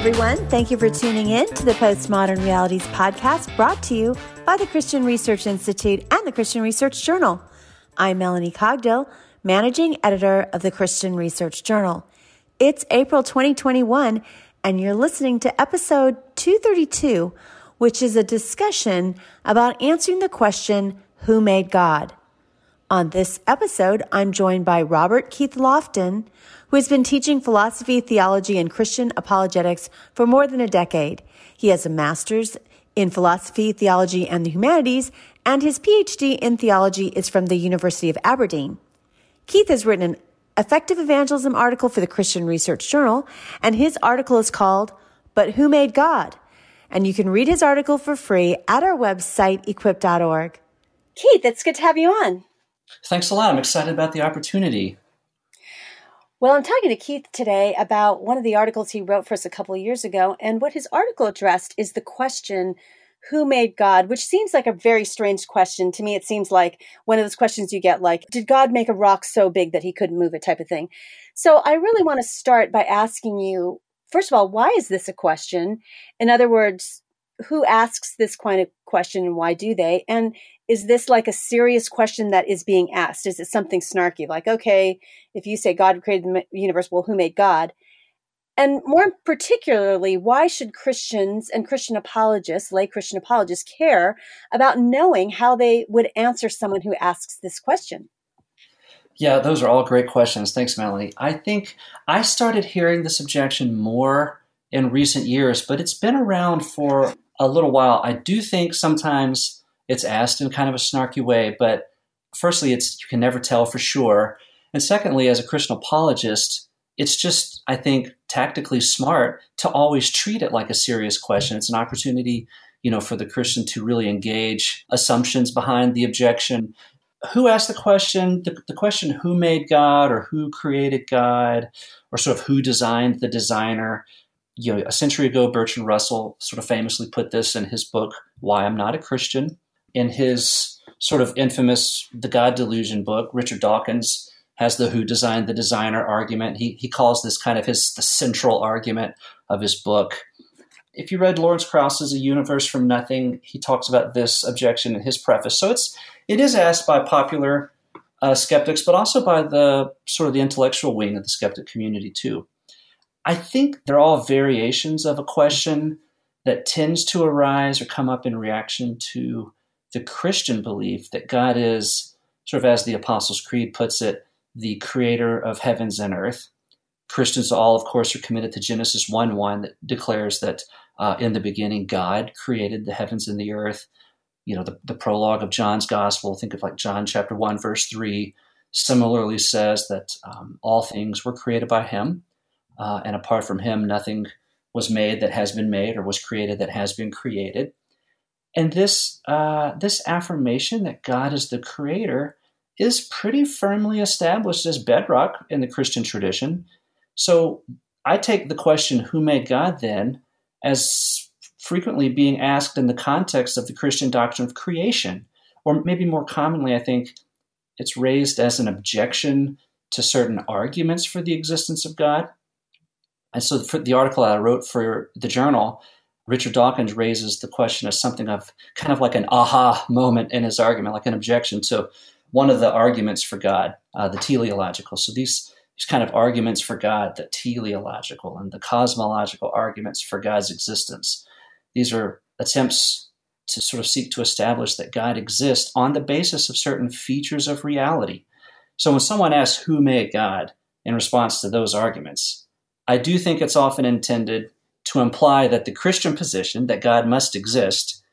everyone. Thank you for tuning in to the Postmodern Realities podcast, brought to you by the Christian Research Institute and the Christian Research Journal. I'm Melanie Cogdill, managing editor of the Christian Research Journal. It's April 2021, and you're listening to episode 232, which is a discussion about answering the question, who made God? On this episode, I'm joined by Robert Keith Lofton, who has been teaching philosophy, theology, and Christian apologetics for more than a decade. He has a master's in philosophy, theology, and the humanities, and his PhD in theology is from the University of Aberdeen. Keith has written an effective evangelism article for the Christian Research Journal, and his article is called, But Who Made God? And you can read his article for free at our website, equip.org. Keith, it's good to have you on. Thanks a lot. I'm excited about the opportunity. Well, I'm talking to Keith today about one of the articles he wrote for us a couple of years ago, and what his article addressed is the question, who made God? Which seems like a very strange question. To me, it seems like one of those questions you get like, did God make a rock so big that he couldn't move it type of thing? So I really want to start by asking you, first of all, why is this a question? In other words, who asks this kind of question and why do they? And is this like a serious question that is being asked? Is it something snarky? Like, okay, if you say God created the universe, well, who made God? And more particularly, why should Christians and Christian apologists, lay Christian apologists, care about knowing how they would answer someone who asks this question? Yeah, those are all great questions. Thanks, Melanie. I think I started hearing this objection more in recent years, but it's been around for a little while. I do think sometimes it's asked in kind of a snarky way, but firstly, you can never tell for sure. And secondly, as a Christian apologist, it's just, I think, tactically smart to always treat it like a serious question. It's an opportunity, for the Christian to really engage assumptions behind the objection. Who asked the question? The question, who made God or who created God, or sort of who designed the designer? A century ago, Bertrand Russell sort of famously put this in his book, Why I'm Not a Christian. In his sort of infamous The God Delusion book, Richard Dawkins has the who designed the designer argument. He calls this kind of the central argument of his book. If you read Lawrence Krauss's A Universe from Nothing, he talks about this objection in his preface. So it is asked by popular skeptics, but also by the sort of the intellectual wing of the skeptic community too. I think they're all variations of a question that tends to arise or come up in reaction to the Christian belief that God is, sort of as the Apostles' Creed puts it, the creator of heavens and earth. Christians all, of course, are committed to Genesis 1:1 that declares that in the beginning God created the heavens and the earth. The prologue of John's Gospel, think of like John chapter 1, verse 3, similarly says that all things were created by him, and apart from him, nothing was made that has been made or was created that has been created. And this affirmation that God is the creator is pretty firmly established as bedrock in the Christian tradition. So I take the question, who made God then, as frequently being asked in the context of the Christian doctrine of creation. Or maybe more commonly, I think it's raised as an objection to certain arguments for the existence of God. And so for the article I wrote for the journal, Richard Dawkins raises the question as something of kind of like an aha moment in his argument, like an objection to one of the arguments for God, the teleological. So these kind of arguments for God, the teleological and the cosmological arguments for God's existence, these are attempts to sort of seek to establish that God exists on the basis of certain features of reality. So when someone asks who made God in response to those arguments, I do think it's often intended to imply that the Christian position that God must exist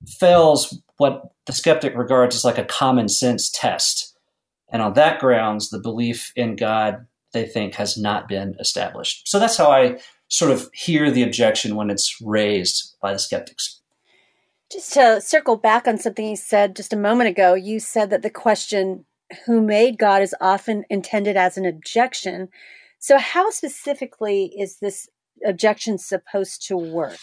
fails what the skeptic regards as like a common sense test. And on that grounds, the belief in God, they think, has not been established. So that's how I sort of hear the objection when it's raised by the skeptics. Just to circle back on something you said just a moment ago, you said that the question, who made God, is often intended as an objection. So how specifically is this objection supposed to work?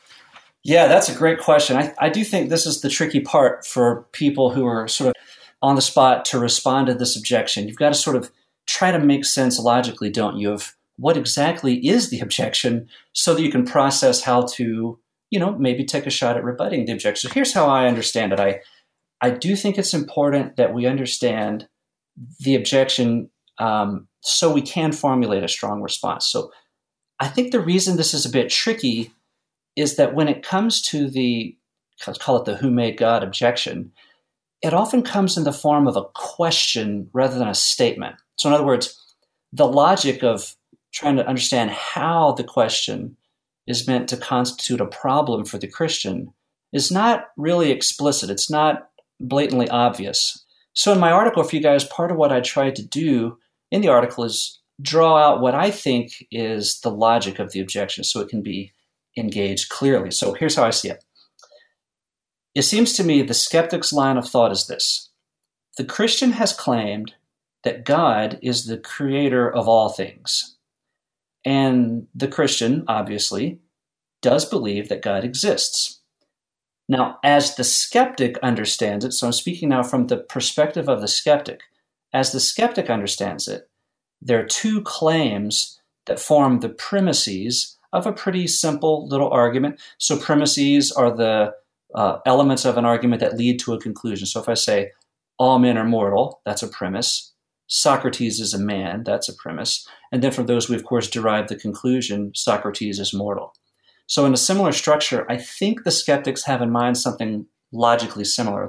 Yeah, that's a great question. I do think this is the tricky part for people who are sort of on the spot to respond to this objection. You've got to sort of try to make sense logically, don't you, of what exactly is the objection so that you can process how to, maybe take a shot at rebutting the objection. So here's how I understand it. I do think it's important that we understand the objection so we can formulate a strong response. So I think the reason this is a bit tricky is that when it comes to let's call it the who made God objection, it often comes in the form of a question rather than a statement. So in other words, the logic of trying to understand how the question is meant to constitute a problem for the Christian is not really explicit. It's not blatantly obvious. So in my article for you guys, part of what I tried to do in the article is draw out what I think is the logic of the objection so it can be engaged clearly. So here's how I see it. It seems to me the skeptic's line of thought is this. The Christian has claimed that God is the creator of all things. And the Christian, obviously, does believe that God exists. Now, as the skeptic understands it, so I'm speaking now from the perspective of the skeptic, as the skeptic understands it, there are two claims that form the premises of a pretty simple little argument. So premises are the elements of an argument that lead to a conclusion. So if I say, all men are mortal, that's a premise. Socrates is a man, that's a premise. And then from those, we of course derive the conclusion, Socrates is mortal. So in a similar structure, I think the skeptics have in mind something logically similar.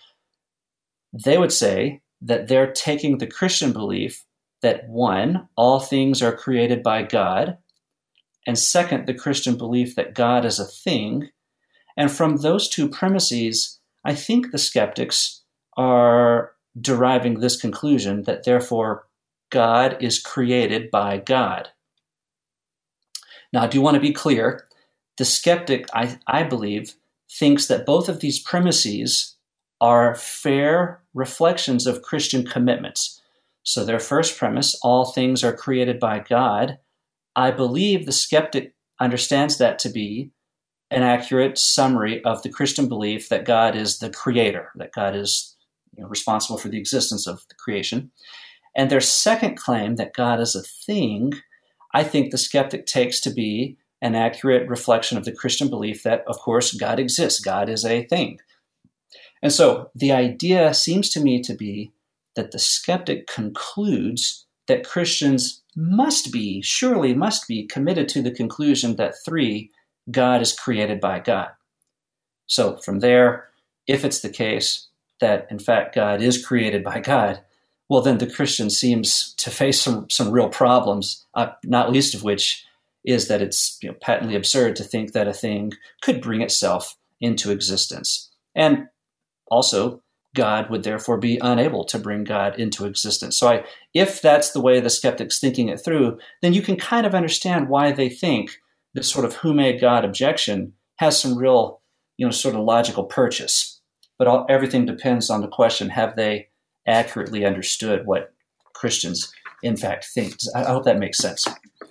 They would say that they're taking the Christian belief that one, all things are created by God, and second, the Christian belief that God is a thing. And from those two premises, I think the skeptics are deriving this conclusion that therefore God is created by God. Now, I do want to be clear. The skeptic, I believe, thinks that both of these premises are fair reflections of Christian commitments. So their first premise, all things are created by God, I believe the skeptic understands that to be an accurate summary of the Christian belief that God is the creator, that God is responsible for the existence of the creation. And their second claim, that God is a thing, I think the skeptic takes to be an accurate reflection of the Christian belief that, of course, God exists. God is a thing. And so the idea seems to me to be that the skeptic concludes that Christians surely must be committed to the conclusion that 3, God is created by God. So from there, if it's the case that, in fact, God is created by God, well, then the Christian seems to face some real problems, not least of which is that it's patently absurd to think that a thing could bring itself into existence. And also, God would therefore be unable to bring God into existence. So if that's the way the skeptic's thinking it through, then you can kind of understand why they think this sort of who made God objection has some real, sort of logical purchase. But everything depends on the question, have they accurately understood what Christians in fact think? I hope that makes sense.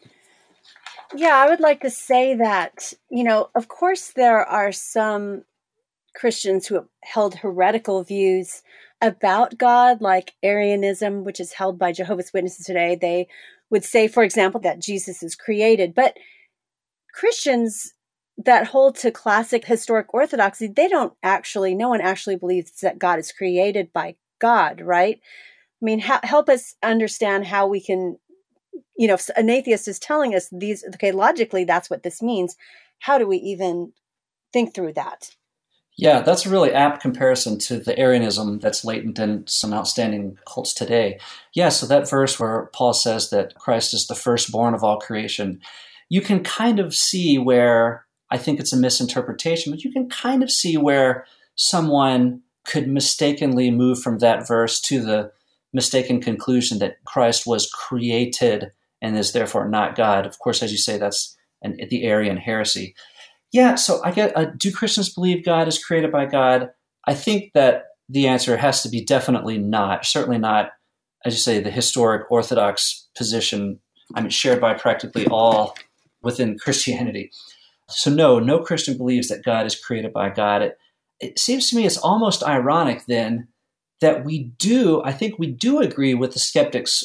Yeah, I would like to say that, of course there are some Christians who have held heretical views about God, like Arianism, which is held by Jehovah's Witnesses today. They would say, for example, that Jesus is created. But Christians that hold to classic historic orthodoxy, no one actually believes that God is created by God, right? I mean, help us understand how we can, if an atheist is telling us logically, that's what this means. How do we even think through that? Yeah, that's a really apt comparison to the Arianism that's latent in some outstanding cults today. Yeah, so that verse where Paul says that Christ is the firstborn of all creation, you can kind of see where, I think it's a misinterpretation, but you can kind of see where someone could mistakenly move from that verse to the mistaken conclusion that Christ was created and is therefore not God. Of course, as you say, that's the Arian heresy. Yeah, so do Christians believe God is created by God? I think that the answer has to be definitely not. Certainly not, as you say, the historic Orthodox position, shared by practically all within Christianity. So no Christian believes that God is created by God. It seems to me it's almost ironic then that we do agree with the skeptics'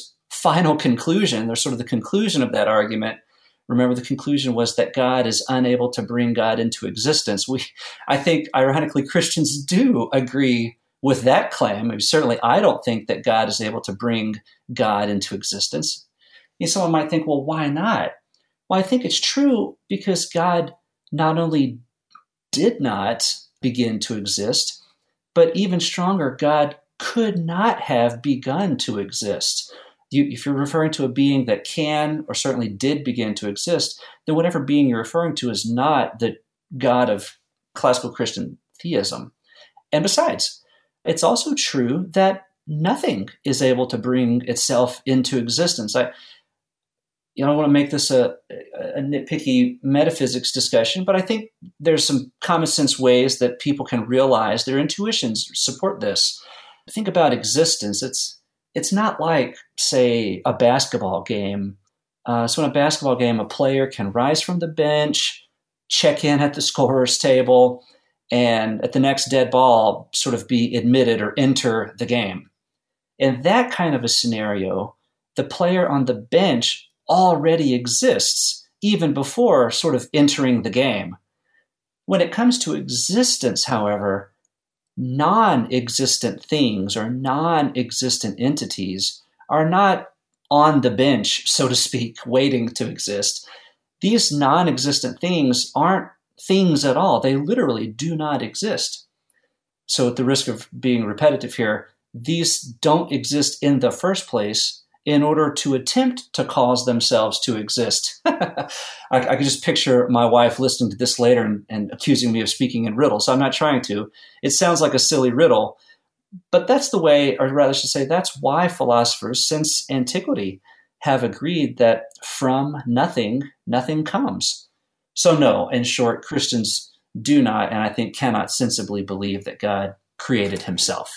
final conclusion, or sort of the conclusion of that argument, remember the conclusion was that God is unable to bring God into existence. I think, ironically, Christians do agree with that claim. I mean, certainly, I don't think that God is able to bring God into existence. And someone might think, well, why not? Well, I think it's true because God not only did not begin to exist, but even stronger, God could not have begun to exist. If you're referring to a being that can or certainly did begin to exist, then whatever being you're referring to is not the God of classical Christian theism. And besides, it's also true that nothing is able to bring itself into existence. I don't want to make this a nitpicky metaphysics discussion, but I think there's some common sense ways that people can realize their intuitions support this. Think about existence. It's not like, say, a basketball game. So in a basketball game, a player can rise from the bench, check in at the scorer's table, and at the next dead ball sort of be admitted or enter the game. In that kind of a scenario, the player on the bench already exists even before sort of entering the game. When it comes to existence, however, non-existent things or non-existent entities are not on the bench, so to speak, waiting to exist. These non-existent things aren't things at all. They literally do not exist. So at the risk of being repetitive here, these don't exist in the first place in order to attempt to cause themselves to exist. I could just picture my wife listening to this later and accusing me of speaking in riddles. So I'm not trying to. It sounds like a silly riddle, but that's the way, or rather I should say, that's why philosophers since antiquity have agreed that from nothing, nothing comes. So no, in short, Christians do not, and I think cannot sensibly believe that God created himself.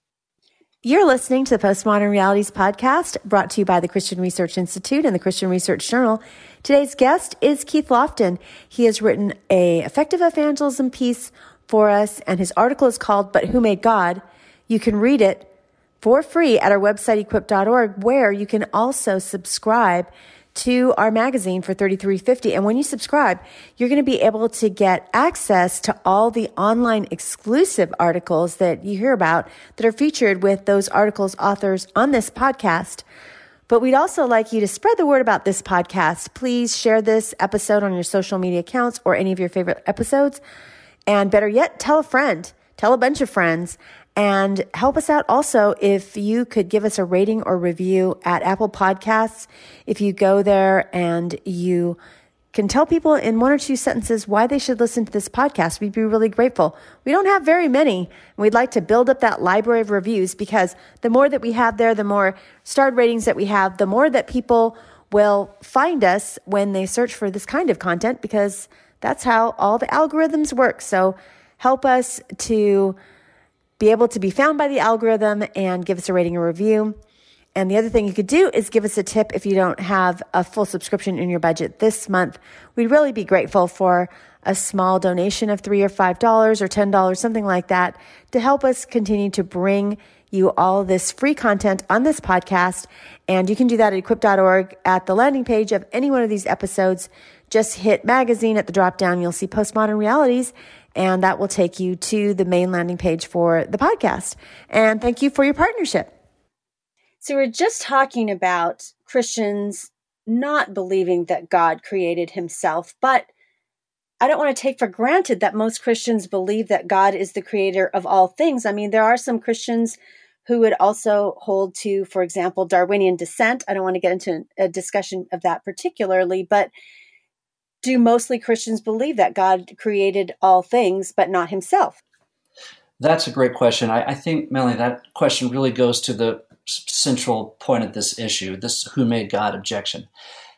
You're listening to the Postmodern Realities podcast, brought to you by the Christian Research Institute and the Christian Research Journal. Today's guest is Keith Lofton. He has written a effective evangelism piece for us, and his article is called But Who Made God? You can read it for free at our website, equip.org, where you can also subscribe to our magazine for $33.50. And when you subscribe, you're going to be able to get access to all the online exclusive articles that you hear about that are featured with those articles' authors on this podcast. But we'd also like you to spread the word about this podcast. Please share this episode on your social media accounts or any of your favorite episodes. And better yet, tell a friend, tell a bunch of friends. And help us out also if you could give us a rating or review at Apple Podcasts. If you go there and you can tell people in one or two sentences why they should listen to this podcast, we'd be really grateful. We don't have very many, and we'd like to build up that library of reviews, because the more that we have there, the more starred ratings that we have, the more that people will find us when they search for this kind of content, because that's how all the algorithms work. So help us to be able to be found by the algorithm and give us a rating or review. And the other thing you could do is give us a tip if you don't have a full subscription in your budget this month. We'd really be grateful for a small donation of $3 or $5 or $10, something like that, to help us continue to bring you all this free content on this podcast. And you can do that at equip.org at the landing page of any one of these episodes. Just hit magazine at the drop down. You'll see Postmodern Realities, and that will take you to the main landing page for the podcast. And thank you for your partnership. So we're just talking about Christians not believing that God created himself, but I don't want to take for granted that most Christians believe that God is the creator of all things. I mean, there are some Christians who would also hold to, for example, Darwinian descent. I don't want to get into a discussion of that particularly, but do mostly Christians believe that God created all things, but not himself? That's a great question. I think, Melanie, that question really goes to the central point of this issue, this who made God objection.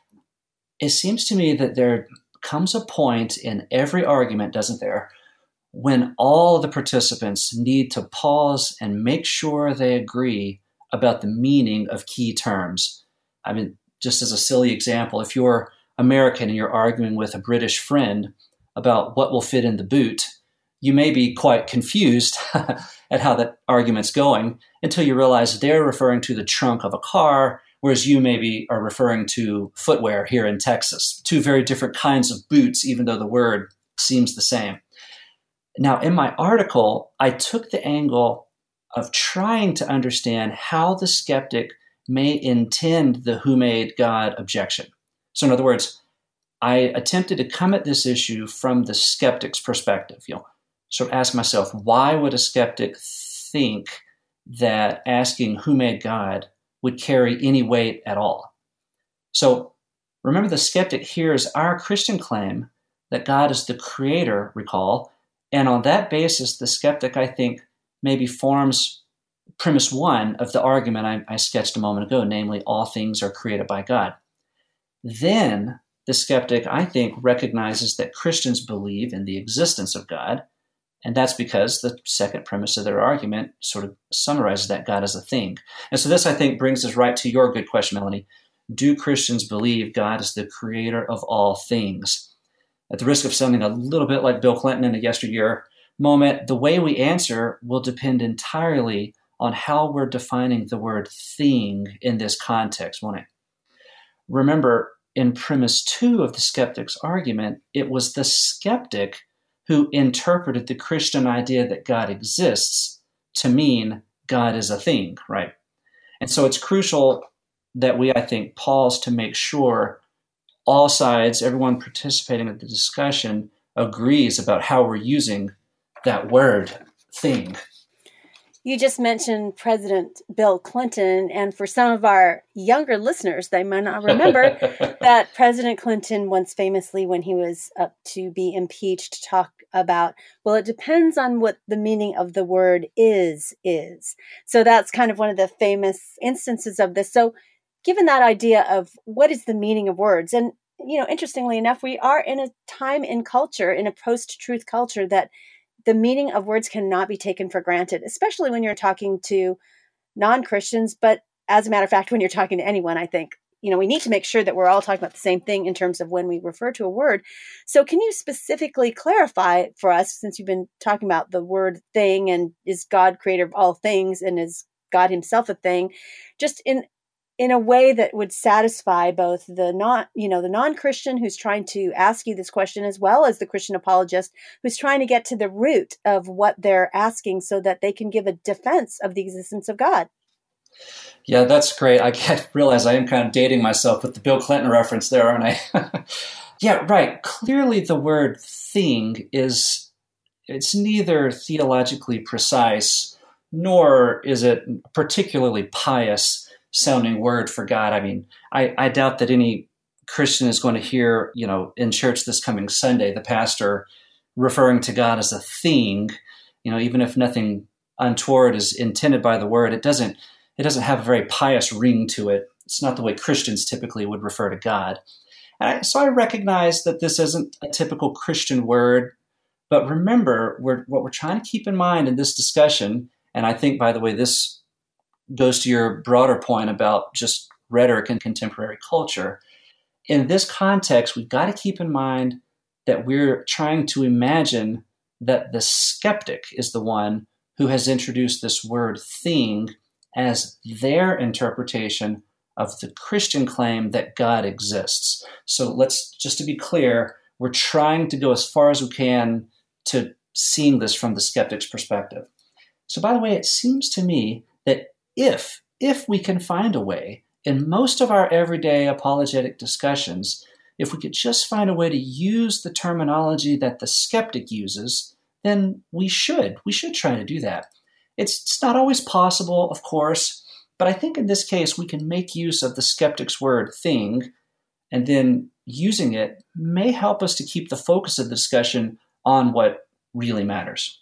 It seems to me that there comes a point in every argument, doesn't there, when all the participants need to pause and make sure they agree about the meaning of key terms. I mean, just as a silly example, if you're American and you're arguing with a British friend about what will fit in the boot, you may be quite confused at how that argument's going until you realize they're referring to the trunk of a car whereas you maybe are referring to footwear here in Texas. Two very different kinds of boots, even though the word seems the same. Now, in my article, I took the angle of trying to understand how the skeptic may intend the "who made God" objection. So in other words, I attempted to come at this issue from the skeptic's perspective. Sort of ask myself, why would a skeptic think that asking "who made God" would carry any weight at all? So remember, the skeptic hears our Christian claim that God is the creator, recall, and on that basis, the skeptic, I think, maybe forms premise one of the argument I sketched a moment ago, namely, all things are created by God. Then the skeptic, I think, recognizes that Christians believe in the existence of God, and that's because the second premise of their argument sort of summarizes that God is a thing. And so this, I think, brings us right to your good question, Melanie. Do Christians believe God is the creator of all things? At the risk of sounding a little bit like Bill Clinton in a yesteryear moment, the way we answer will depend entirely on how we're defining the word "thing" in this context, won't it? Remember, in premise two of the skeptic's argument, it was the skeptic who interpreted the Christian idea that God exists to mean God is a thing, right? And so it's crucial that we, I think, pause to make sure all sides, everyone participating in the discussion, agrees about how we're using that word "thing." You just mentioned President Bill Clinton, and for some of our younger listeners, they might not remember that President Clinton once famously, when he was up to be impeached, talked about, well, it depends on what the meaning of the word is. So that's kind of one of the famous instances of this. So given that idea of what is the meaning of words, and, interestingly enough, we are in a time in culture, in a post-truth culture, that the meaning of words cannot be taken for granted, especially when you're talking to non-Christians. But as a matter of fact, when you're talking to anyone, I think, we need to make sure that we're all talking about the same thing in terms of when we refer to a word. So can you specifically clarify for us, since you've been talking about the word "thing" and is God creator of all things and is God himself a thing, just in a way that would satisfy both the non-Christian who's trying to ask you this question, as well as the Christian apologist who's trying to get to the root of what they're asking so that they can give a defense of the existence of God? Yeah, that's great. I realize I am kind of dating myself with the Bill Clinton reference there, aren't I? Yeah, right. Clearly the word "thing" it's neither theologically precise, nor is it particularly pious sounding word for God. I mean, I doubt that any Christian is going to hear, in church this coming Sunday, the pastor referring to God as a thing. Even if nothing untoward is intended by the word, it doesn't have a very pious ring to it. It's not the way Christians typically would refer to God. So I recognize that this isn't a typical Christian word, but remember, what we're trying to keep in mind in this discussion, and I think, by the way, this goes to your broader point about just rhetoric and contemporary culture. In this context, we've got to keep in mind that we're trying to imagine that the skeptic is the one who has introduced this word "thing" as their interpretation of the Christian claim that God exists. So just to be clear, we're trying to go as far as we can to seeing this from the skeptic's perspective. So by the way, it seems to me that if we can find a way in most of our everyday apologetic discussions, if we could just find a way to use the terminology that the skeptic uses, then we should try to do that. It's not always possible, of course, but I think in this case we can make use of the skeptic's word "thing," and then using it may help us to keep the focus of the discussion on what really matters.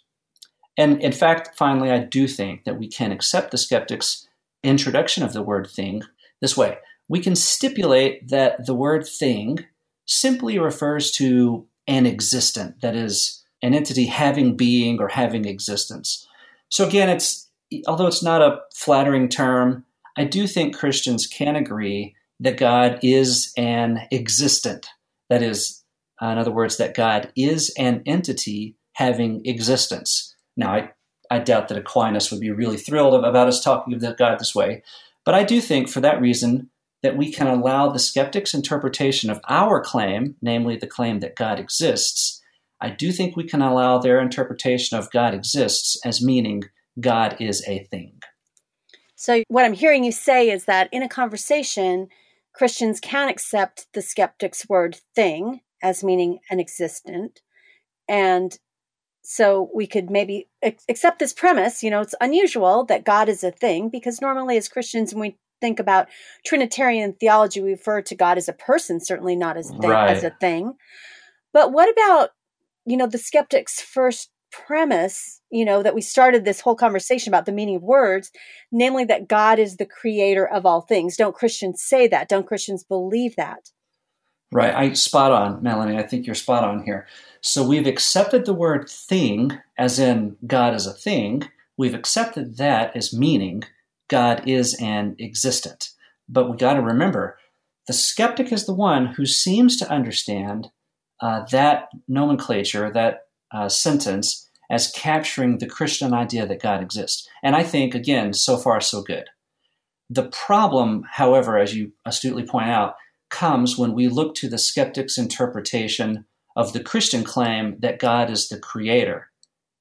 And in fact, finally, I do think that we can accept the skeptic's introduction of the word "thing" this way. We can stipulate that the word "thing" simply refers to an existent, that is, an entity having being or having existence. So again, although it's not a flattering term, I do think Christians can agree that God is an existent. That is, in other words, that God is an entity having existence. Now, I doubt that Aquinas would be really thrilled about us talking about God this way, But I do think for that reason that we can allow the skeptic's interpretation of our claim, namely the claim that God exists. I do think we can allow their interpretation of God exists as meaning God is a thing. So what I'm hearing you say is that in a conversation, Christians can accept the skeptic's word thing as meaning an existent. And so we could maybe accept this premise. It's unusual that God is a thing, because normally as Christians, when we think about Trinitarian theology, we refer to God as a person, certainly not as a thing. But what about, the skeptic's first premise, that we started this whole conversation about the meaning of words, namely that God is the creator of all things. Don't Christians say that? Don't Christians believe that? Right. Spot on, Melanie. I think you're spot on here. So we've accepted the word thing, as in God is a thing. We've accepted that as meaning God is an existent. But we got to remember, the skeptic is the one who seems to understand that nomenclature, that sentence, as capturing the Christian idea that God exists. And I think, again, so far so good. The problem, however, as you astutely point out, comes when we look to the skeptic's interpretation of the Christian claim that God is the creator.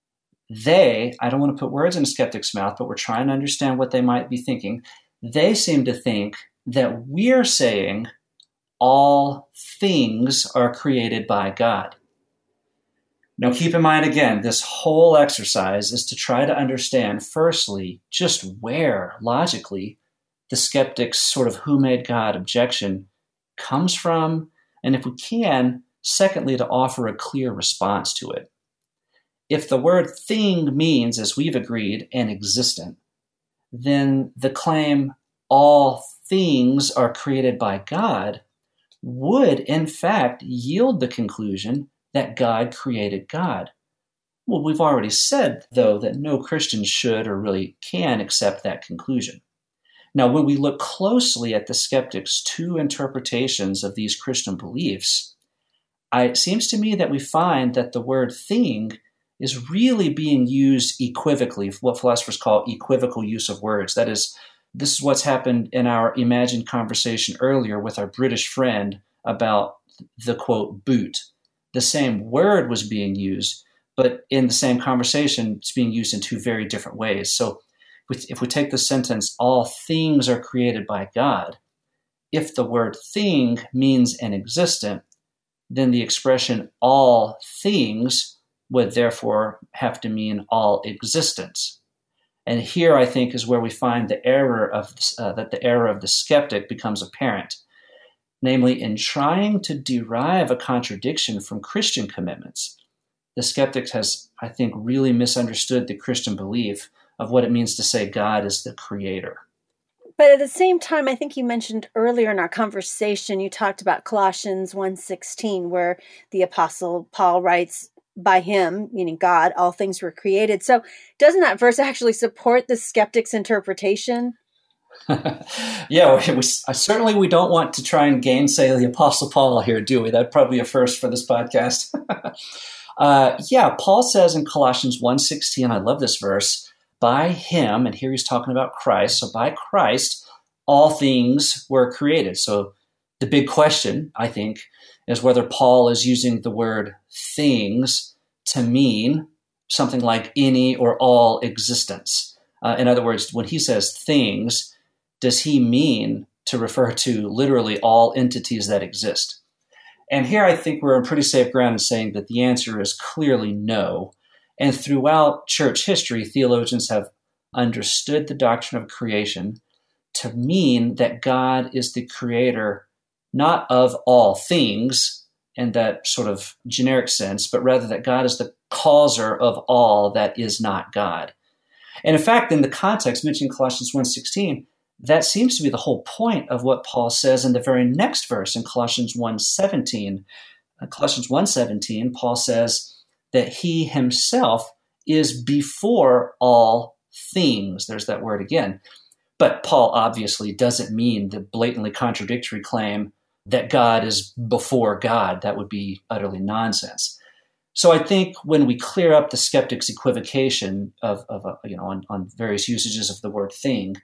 I don't want to put words in a skeptic's mouth, but we're trying to understand what they might be thinking. They seem to think that we're saying all things are created by God. Now, keep in mind, again, this whole exercise is to try to understand, firstly, just where, logically, the skeptic's sort of who made God objection comes from, and if we can, secondly, to offer a clear response to it. If the word thing means, as we've agreed, an existent, then the claim all things are created by God would, in fact, yield the conclusion that God created God. Well, we've already said, though, that no Christian should or really can accept that conclusion. Now, when we look closely at the skeptic's two interpretations of these Christian beliefs, it seems to me that we find that the word thing is really being used equivocally, what philosophers call equivocal use of words. That is, this is what's happened in our imagined conversation earlier with our British friend about the, quote, boot. The same word was being used, but in the same conversation, it's being used in two very different ways. So if we take the sentence, all things are created by God, if the word thing means an existent, then the expression all things would therefore have to mean all existence. And here, I think, is where we find the error of the error of the skeptic becomes apparent. Namely, in trying to derive a contradiction from Christian commitments, the skeptic has, I think, really misunderstood the Christian belief of what it means to say God is the creator. But at the same time, I think you mentioned earlier in our conversation, you talked about Colossians 1:16, where the Apostle Paul writes, by him, meaning God, all things were created. So doesn't that verse actually support the skeptic's interpretation? Yeah, certainly we don't want to try and gainsay the Apostle Paul here, do we? That'd probably be a first for this podcast. Paul says in Colossians 1:16, I love this verse, by him, and here he's talking about Christ, so by Christ, all things were created. So the big question, I think, is whether Paul is using the word things to mean something like any or all existence. In other words, when he says things, does he mean to refer to literally all entities that exist? And here I think we're on pretty safe ground in saying that the answer is clearly no. And throughout church history, theologians have understood the doctrine of creation to mean that God is the creator not of all things in that sort of generic sense, but rather that God is the causer of all that is not God. And in fact, in the context mentioned in Colossians 1:16, that seems to be the whole point of what Paul says in the very next verse in Colossians 1:17. Colossians 1:17, Paul says that he himself is before all things. There's that word again. But Paul obviously doesn't mean the blatantly contradictory claim that God is before God. That would be utterly nonsense. So I think when we clear up the skeptic's equivocation on various usages of the word thing,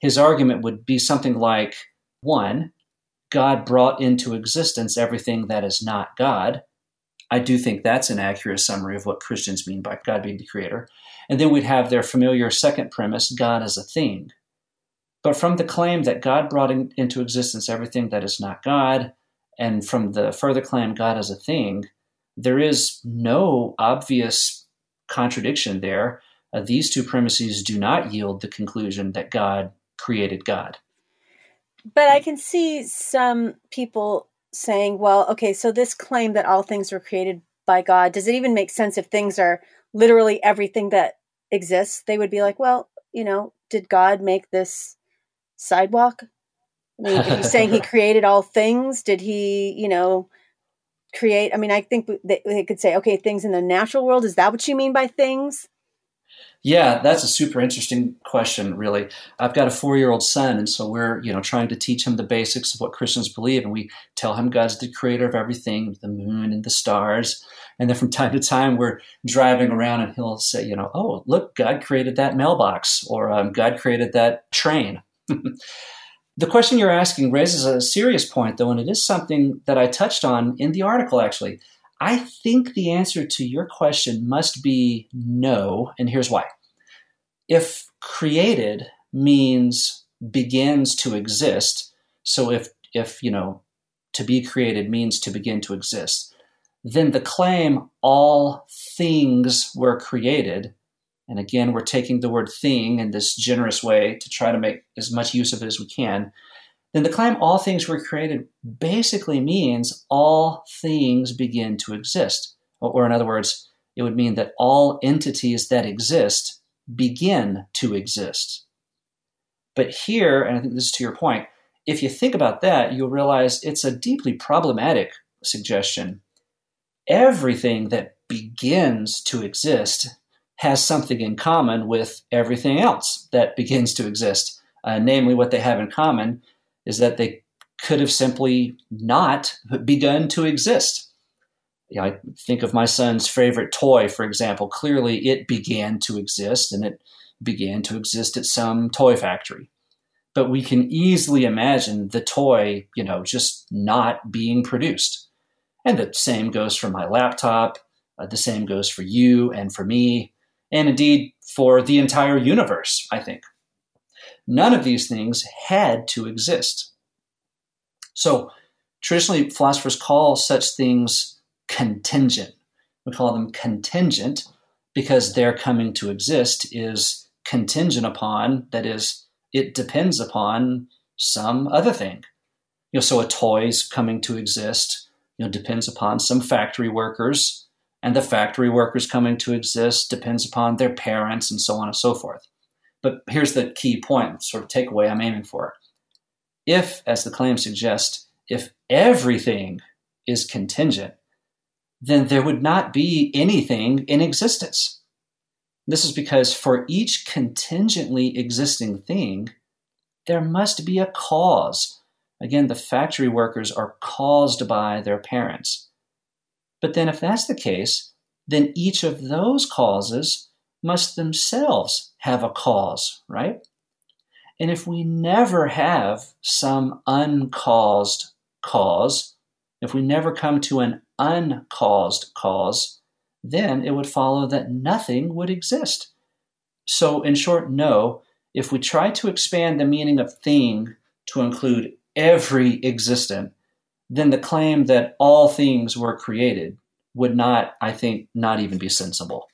his argument would be something like, 1, God brought into existence everything that is not God. I do think that's an accurate summary of what Christians mean by God being the creator. And then we'd have their familiar second premise, God as a thing. But from the claim that God brought into existence everything that is not God, and from the further claim God as a thing, there is no obvious contradiction there. These two premises do not yield the conclusion that God created God. But I can see some people saying, well, okay, so this claim that all things were created by God, does it even make sense if things are literally everything that exists? They would be like, well, did God make this sidewalk? I mean, if he's saying he created all things, did he, create? I mean, I think they could say, okay, things in the natural world. Is that what you mean by things? Yeah, that's a super interesting question, really. I've got a 4-year-old son, and so we're, trying to teach him the basics of what Christians believe, and we tell him God's the creator of everything, the moon and the stars. And then from time to time, we're driving around, and he'll say, oh, look, God created that mailbox, or God created that train. The question you're asking raises a serious point, though, and it is something that I touched on in the article, actually. I think the answer to your question must be no, and here's why. If created means begins to exist, so if to be created means to begin to exist, then the claim all things were created, and again, we're taking the word thing in this generous way to try to make as much use of it as we can, then the claim all things were created basically means all things begin to exist. Or in other words, it would mean that all entities that exist begin to exist. But here, and I think this is to your point, if you think about that, you'll realize it's a deeply problematic suggestion. Everything that begins to exist has something in common with everything else that begins to exist. Namely, what they have in common is that they could have simply not begun to exist. I think of my son's favorite toy, for example. Clearly, it began to exist, and it began to exist at some toy factory. But we can easily imagine the toy, just not being produced. And the same goes for my laptop. The same goes for you and for me, and indeed for the entire universe, I think. None of these things had to exist. So traditionally, philosophers call such things contingent. We call them contingent because their coming to exist is contingent upon, that is, it depends upon some other thing. So a toy's coming to exist, depends upon some factory workers, and the factory workers coming to exist depends upon their parents, and so on and so forth. But here's the key point, sort of takeaway I'm aiming for. If, as the claim suggests, if everything is contingent, then there would not be anything in existence. This is because for each contingently existing thing, there must be a cause. Again, the factory workers are caused by their parents. But then if that's the case, then each of those causes must themselves have a cause, right? And if we never have some uncaused cause, if we never come to an uncaused cause, then it would follow that nothing would exist. So in short, no. If we try to expand the meaning of thing to include every existent, then the claim that all things were created would not, I think, not even be sensible.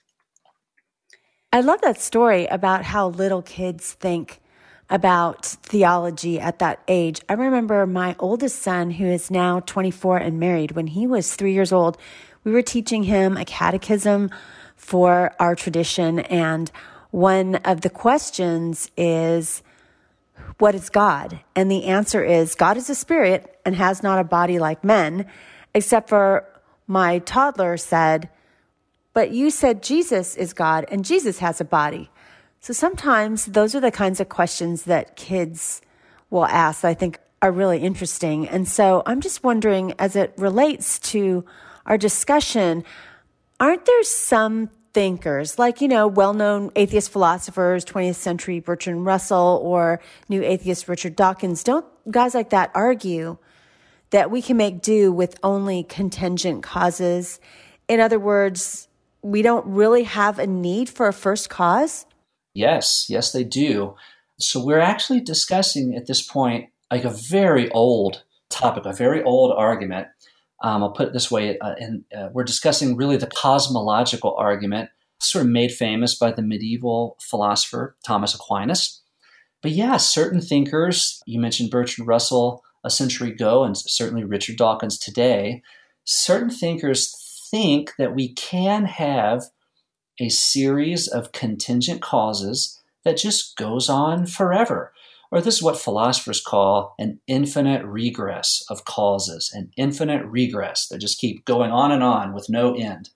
I love that story about how little kids think about theology at that age. I remember my oldest son, who is now 24 and married, when he was 3 years old, we were teaching him a catechism for our tradition. And one of the questions is, what is God? And the answer is, God is a spirit and has not a body like men, except for my toddler said, but you said Jesus is God and Jesus has a body. So sometimes those are the kinds of questions that kids will ask that I think are really interesting. And so I'm just wondering, as it relates to our discussion, aren't there some thinkers, like, well-known atheist philosophers, 20th century Bertrand Russell or new atheist Richard Dawkins, don't guys like that argue that we can make do with only contingent causes? In other words, we don't really have a need for a first cause? Yes, they do. So we're actually discussing at this point like a very old topic, a very old argument. I'll put it this way, we're discussing really the cosmological argument, sort of made famous by the medieval philosopher Thomas Aquinas. But yeah, certain thinkers, you mentioned Bertrand Russell a century ago, and certainly Richard Dawkins today, certain thinkers think that we can have a series of contingent causes that just goes on forever. Or this is what philosophers call an infinite regress of causes, an infinite regress that just keep going on and on with no end.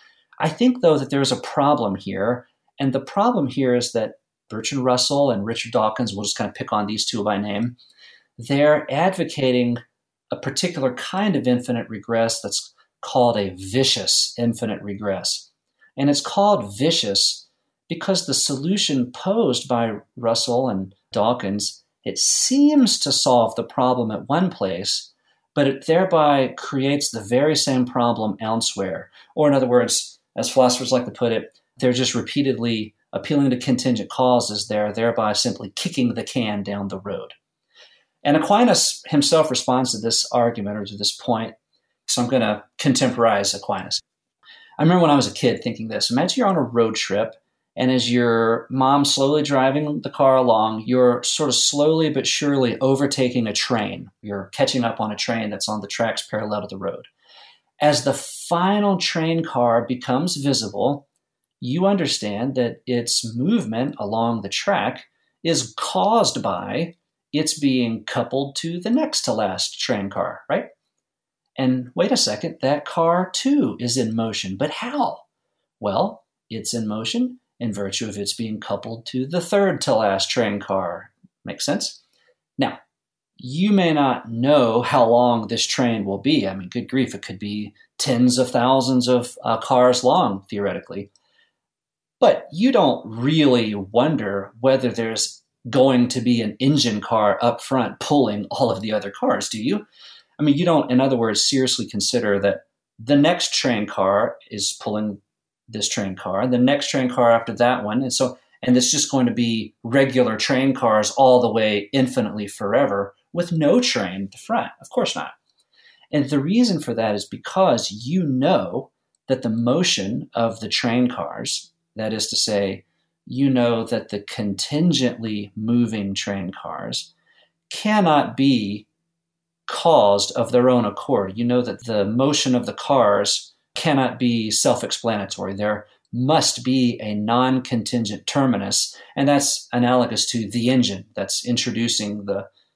I think, though, that there's a problem here, and the problem here is that Bertrand Russell and Richard Dawkins, we'll just kind of pick on these two by name, they're advocating a particular kind of infinite regress that's called a vicious infinite regress. And it's called vicious because the solution posed by Russell and Dawkins, it seems to solve the problem at one place, but it thereby creates the very same problem elsewhere. Or in other words, as philosophers like to put it, they're just repeatedly appealing to contingent causes there, thereby simply kicking the can down the road. And Aquinas himself responds to this argument or to this point. So I'm going to contemporize Aquinas. I remember when I was a kid thinking this. Imagine you're on a road trip, and as your mom's slowly driving the car along, you're sort of slowly but surely overtaking a train. You're catching up on a train that's on the tracks parallel to the road. As the final train car becomes visible, you understand that its movement along the track is caused by its being coupled to the next to last train car, right? And wait a second, that car too is in motion. But how? Well, it's in motion in virtue of its being coupled to the third to last train car. Makes sense? Now, you may not know how long this train will be. I mean, good grief, it could be tens of thousands of cars long, theoretically. But you don't really wonder whether there's going to be an engine car up front pulling all of the other cars, do you? I mean, you don't, in other words, seriously consider that the next train car is pulling this train car, and the next train car after that one. And it's just going to be regular train cars all the way infinitely forever with no train at the front. Of course not. And the reason for that is because you know that the motion of the train cars, that is to say, you know that the contingently moving train cars cannot be caused of their own accord. You know that the motion of the cars cannot be self-explanatory. There must be a non-contingent terminus, and that's analogous to the engine that's introducing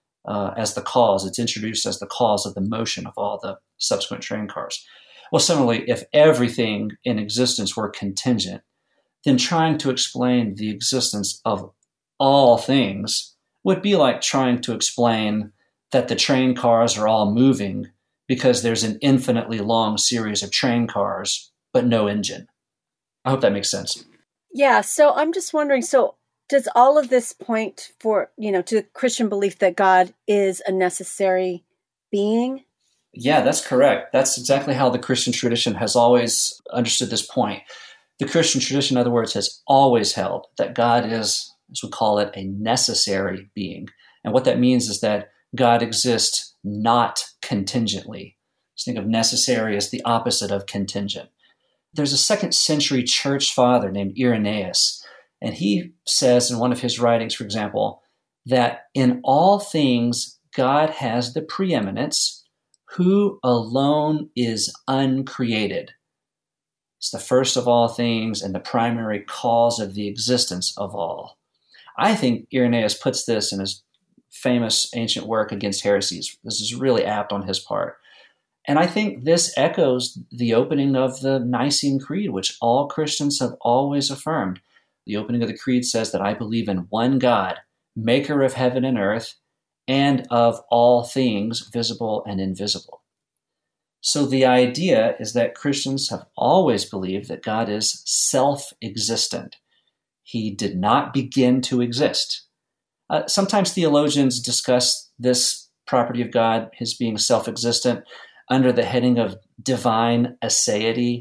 as the cause. It's introduced as the cause of the motion of all the subsequent train cars. Well, similarly, if everything in existence were contingent, then trying to explain the existence of all things would be like trying to explain that the train cars are all moving because there's an infinitely long series of train cars, but no engine. I hope that makes sense. Yeah, so I'm just wondering, so does all of this point to the Christian belief that God is a necessary being? Yeah, that's correct. That's exactly how the Christian tradition has always understood this point. The Christian tradition, in other words, has always held that God is, as we call it, a necessary being. And what that means is that God exists not contingently. Just think of necessary as the opposite of contingent. There's a 2nd century church father named Irenaeus, and he says in one of his writings, for example, that in all things God has the preeminence, who alone is uncreated. It's the first of all things and the primary cause of the existence of all. I think Irenaeus puts this in his famous ancient work Against Heresies. This is really apt on his part. And I think this echoes the opening of the Nicene Creed, which all Christians have always affirmed. The opening of the Creed says that I believe in one God, maker of heaven and earth, and of all things visible and invisible. So the idea is that Christians have always believed that God is self-existent. He did not begin to exist. Sometimes theologians discuss this property of God, his being self-existent, under the heading of divine aseity,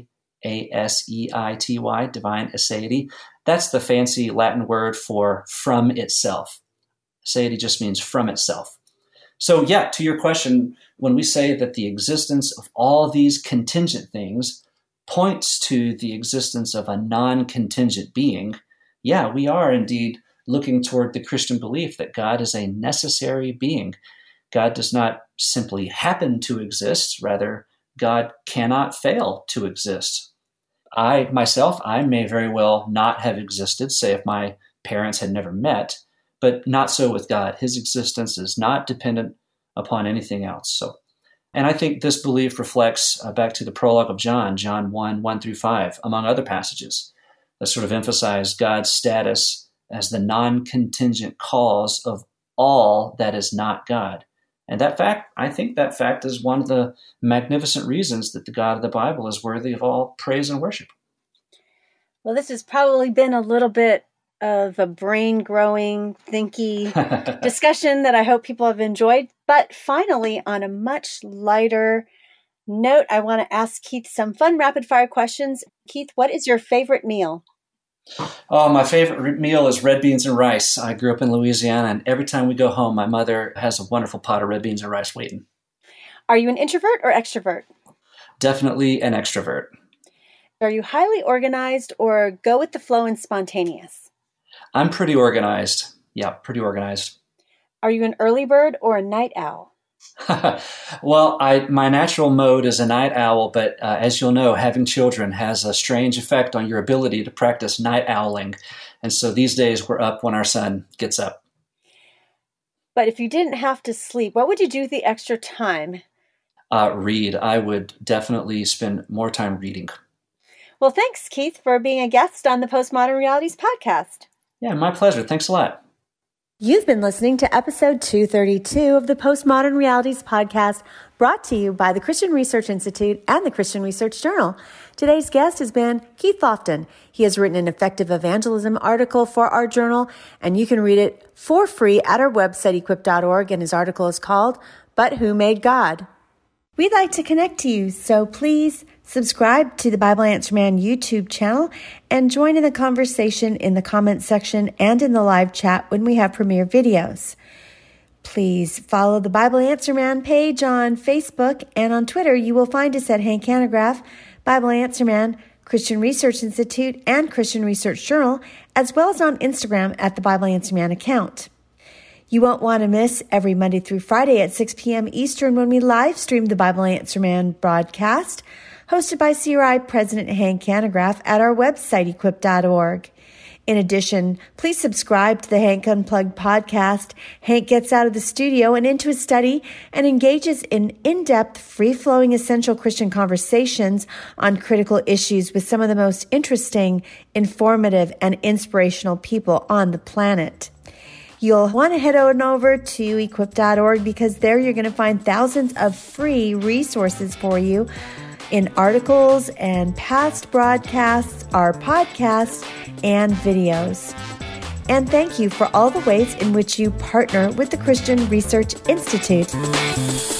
A-S-E-I-T-Y, divine aseity. That's the fancy Latin word for from itself. Aseity just means from itself. So yeah, to your question, when we say that the existence of all these contingent things points to the existence of a non-contingent being, yeah, we are indeed looking toward the Christian belief that God is a necessary being. God does not simply happen to exist. Rather, God cannot fail to exist. I may very well not have existed, say if my parents had never met, but not so with God. His existence is not dependent upon anything else. And I think this belief reflects back to the prologue of John 1, 1 through 5, among other passages that sort of emphasize God's status as the non-contingent cause of all that is not God. And I think that fact is one of the magnificent reasons that the God of the Bible is worthy of all praise and worship. Well, this has probably been a little bit of a brain-growing, thinky discussion that I hope people have enjoyed. But finally, on a much lighter note, I want to ask Keith some fun rapid-fire questions. Keith, what is your favorite meal? Oh, my favorite meal is red beans and rice. I grew up in Louisiana, and every time we go home, my mother has a wonderful pot of red beans and rice waiting. Are you an introvert or extrovert? Definitely an extrovert. Are you highly organized or go with the flow and spontaneous? I'm pretty organized. Yeah, pretty organized. Are you an early bird or a night owl? Well, my natural mode is a night owl, but as you'll know, having children has a strange effect on your ability to practice night owling. And so these days we're up when our son gets up. But if you didn't have to sleep, what would you do with the extra time? Read. I would definitely spend more time reading. Well, thanks, Keith, for being a guest on the Postmodern Realities podcast. Yeah, my pleasure. Thanks a lot. You've been listening to episode 232 of the Postmodern Realities podcast, brought to you by the Christian Research Institute and the Christian Research Journal. Today's guest has been Keith Lofton. He has written an effective evangelism article for our journal, and you can read it for free at our website, equip.org, and his article is called, But Who Made God? We'd like to connect to you, so please subscribe to the Bible Answer Man YouTube channel and join in the conversation in the comments section and in the live chat when we have premiere videos. Please follow the Bible Answer Man page on Facebook, and on Twitter you will find us at Hank Hanegraaff, Bible Answer Man, Christian Research Institute, and Christian Research Journal, as well as on Instagram at the Bible Answer Man account. You won't want to miss every Monday through Friday at 6 p.m. Eastern when we live stream the Bible Answer Man broadcast, hosted by CRI President Hank Hanegraaff at our website, equip.org. In addition, please subscribe to the Hank Unplugged podcast. Hank gets out of the studio and into his study and engages in in-depth, free-flowing, essential Christian conversations on critical issues with some of the most interesting, informative, and inspirational people on the planet. You'll want to head on over to equip.org because there you're going to find thousands of free resources for you in articles and past broadcasts, our podcasts, and videos. And thank you for all the ways in which you partner with the Christian Research Institute.